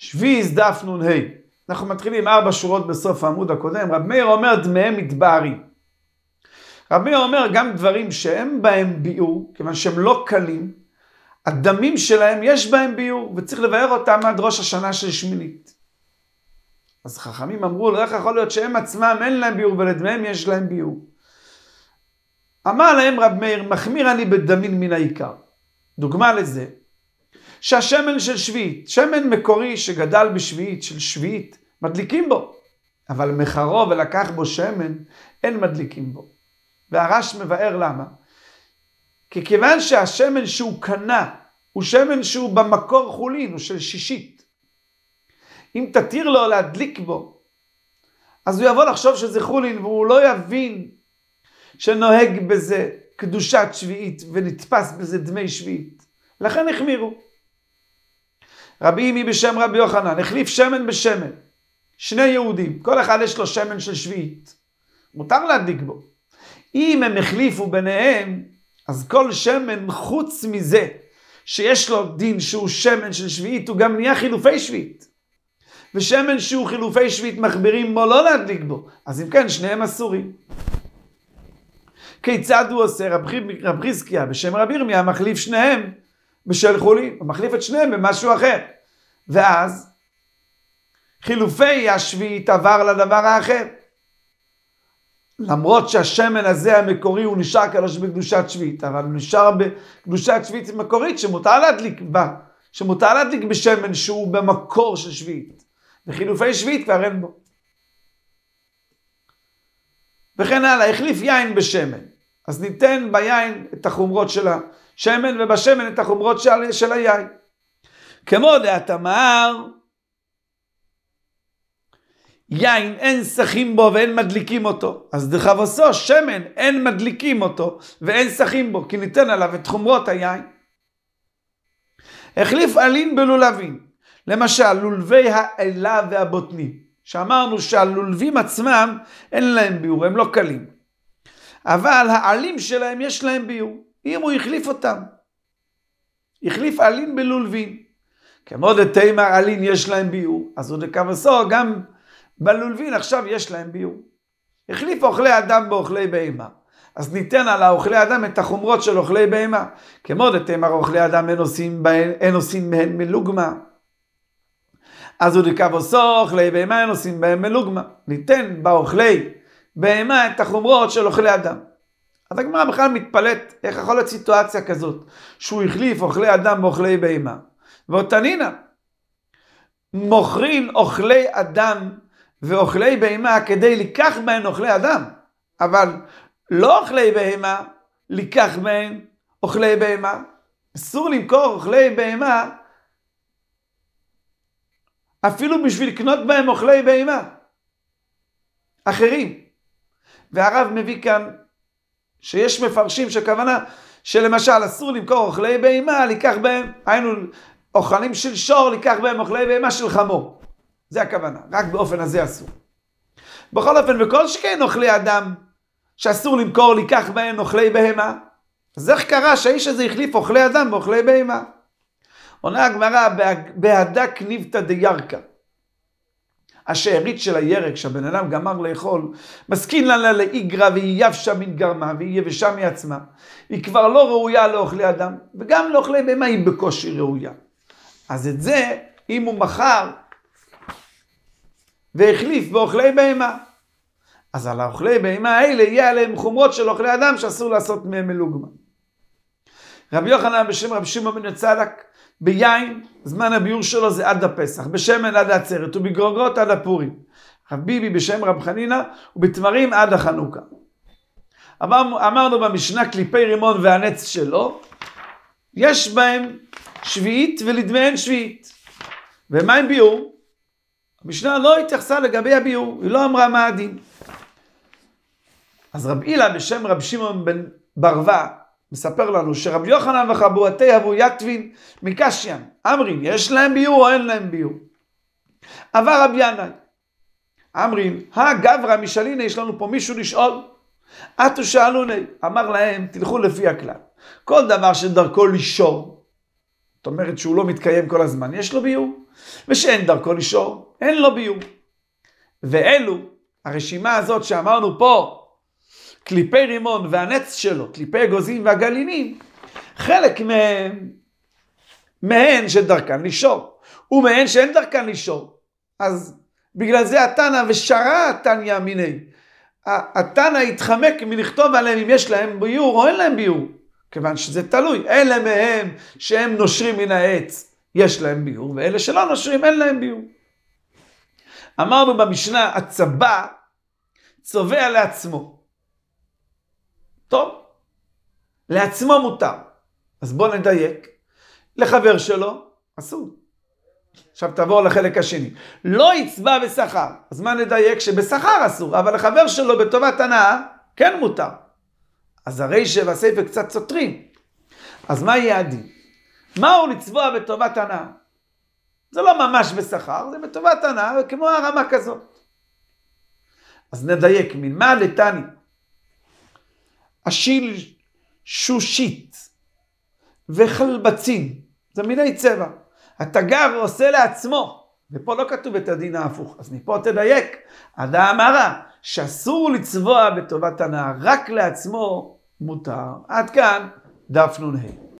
שביעי דף נ"ה. אנחנו מתחילים 4 שורות בסוף העמוד הקודם. רב מאיר אומר דמיהם מתבארים. רב מאיר אומר גם דברים שהם בהם ביאור, כיוון שהם לא קלים, הדמים שלהם יש בהם ביאור, וצריך לבאר אותם עד ראש השנה של שמינית. אז חכמים אמרו לו, איך יכול להיות שהם עצמם אין להם ביאור ולדמיהם יש להם ביאור? אמר להם רב מאיר, מחמיר אני בדמין מן העיקר. דוגמה לזה, שהשמן של שביעית, שמן מקורי שגדל בשביעית של שביעית, מדליקים בו. אבל מחרו ולקח בו שמן, אין מדליקים בו. והרש מבאר למה. כי כיוון שהשמן שהוא קנה, הוא שמן שהוא במקור חולין, הוא של שישית. אם תתיר לו להדליק בו, אז הוא יבוא לחשוב שזה חולין, והוא לא יבין שנוהג בזה קדושת שביעית, ונתפס בזה דמי שביעית. לכן החמירו. רבי ימי בשם רבי יוחנן, החליף שמן בשמן. 2 יהודים, כל אחד יש לו שמן של שביעית. מותר להדליק בו. אם הם החליפו ביניהם, אז כל שמן חוץ מזה, שיש לו דין שהוא שמן של שביעית, הוא גם נהיה חילופי שביעית. ושמן שהוא חילופי שביעית מחבירים בו לא להדליק בו. אז אם כן, שניהם אסורים. כיצד הוא עושה? רב חזקיה בשם רבי ירמיה מחליף שניהם בשל חולין. הוא מחליף את שניהם במשהו אחר. ואז חילופי השביעית עבר לדבר האחר. למרות שהשמן הזה המקורי הוא נשאר קדוש בקדושת שביעית, אבל הוא נשאר בקדושת שביעית מקורית שמותר להדליק בה, שמותר להדליק בשמן שהוא במקור של שביעית. וחילופי שביעית כבר אין בו. וכן הלאה, החליף יין בשמן. אז ניתן ביין את החומרות של השמן, ובשמן את החומרות של היין. כמו דעת אמר, יין אין שחים בו ואין מדליקים אותו. אז דחב עשו, שמן אין מדליקים אותו ואין שחים בו, כי ניתן עליו את חומרות היין. החליף עלין בלולבים. למשל, לולבי האלה והבוטנים. שאמרנו שהלולבים עצמם אין להם ביור, הם לא קלים. אבל העלים שלהם יש להם ביור. אם הוא החליף אותם. החליף עלין בלולבים. כמו דתימר עלין יש להם ביור. אז הוא דקו עשו גם בלולבין עכשיו יש להם ביור. החליף אוכלי אדם באוכלי בהמה. אז ניתן על האוכלי אדם את החומרות של אוכלי בהמה. כמו דתימר אוכלי אדם אין עושים מהן מלוגמה. אז הוא דקו עשו אוכלי בהמה אין עושים בהם מלוגמה. ניתן באוכלי בהמה את החומרות של אוכלי אדם. אז הגמרא בכלל מתפלט איך יכול להיות סיטואציה כזאת. שהוא החליף אוכלי אדם באוכלי בהמה. ואותנינה. מוכרים אוכלי אדם ואוכלי בהמה כדי לקח בהן אוכלי אדם. אבל לא אוכלי בהמה, לקח בהן אוכלי בהמה. אסור למכור אוכלי בהמה אפילו בשביל לקנות בהם אוכלי בהמה אחרים. והרב מביא כאן שיש מפרשים שכוונה שלמשל אסור למכור אוכלי בהמה, לקח בהם, היינו אוכלים של שור, לקח בהם אוכלי בהמה של חמור. זה הכוונה, רק באופן הזה אסור. בכל אופן, וכל שכן אוכלי אדם שאסור למכור, לקח בהם אוכלי בהמה. אז איך קרה שהאיש הזה החליף אוכלי אדם באוכלי בהמה? עונה הגמרא, בהדק ניבתא דירקה. השארית של הירק שהבן אדם גמר לאכול, מסכין לה לאיגרא והיא יבשה מן גרמה והיא יבשה מעצמה. היא כבר לא ראויה לאוכלי אדם, וגם לאוכלי בהמה היא בקושי ראויה. אז את זה, אם הוא מכר והחליף באוכלי בהמה, אז על האוכלי בהמה האלה יהיה עליהם חומרות של אוכלי אדם שאסור לעשות מהם מלוגמה. רבי יוחנן בשם רבי שמעון בן צדק, ביין, זמן הביור שלו זה עד הפסח, בשמן עד העצרת, ובגרוגות עד הפורים. רב ביבי בשם רב חנינא, ובתמרים עד החנוכה. אמרנו במשנה קליפי רימון והנץ שלו, יש בהם שביעית ולדמיהן שביעית. ומה עם ביור? המשנה לא התייחסה לגבי הביור, היא לא אמרה מה הדין. אז רב הילה בשם רב שמעון בן ברווה, מספר לנו שרב יוחנן וחבורתי אבו יתבין מקשיין, אמרין, יש להם ביור או אין להם ביור? עבר רב ינאי, אמרין, גברא משאליני, יש לנו פה מישהו לשאול? אתו שאלוני, אמר להם, תלכו לפי הכלל. כל דבר שדרכו לישור, זאת אומרת שהוא לא מתקיים כל הזמן, יש לו ביור. ושאין דרכו לשאור, אין לו ביור. ואלו, הרשימה הזאת שאמרנו פה, קליפי רימון והנץ שלו, קליפי אגוזים והגלינים, חלק מהן שדרכן לשאור, ומהן שאין דרכן לשאור. אז בגלל זה התנא ושרה התניא מיני. התנא התחמק מלכתוב עליהם אם יש להם ביור או אין להם ביור. כיוון שזה תלוי. אלה מהם שהם נושרים מן העץ, יש להם ביור, ואלה שלא נושרים אין להם ביור. אמרנו במשנה, הצבא צובע לעצמו. טוב, לעצמו מותר. אז בוא נדייק. לחבר שלו, אסור. עכשיו תעבור לחלק השני. לא יצבע בשכר. אז מה נדייק? שבשכר אסור, אבל לחבר שלו בטובת הנאה, כן מותר. אז הרישא והסיפא קצת סותרים. אז מה יהיה הדין? מהו לצבוע בטובת הנאה? זה לא ממש בשכר, זה בטובת הנאה, כמו הרמה כזאת. אז נדייק, ממה לתני? אשיל שושית וחלבצין, זה מיני צבע. התגר עושה לעצמו, ופה לא כתוב את הדין ההפוך, אז מפה תדייק. הדעה אמרה שאסור לצבוע בטובת הנאה, רק לעצמו מותר. עד כאן דף נ"ה.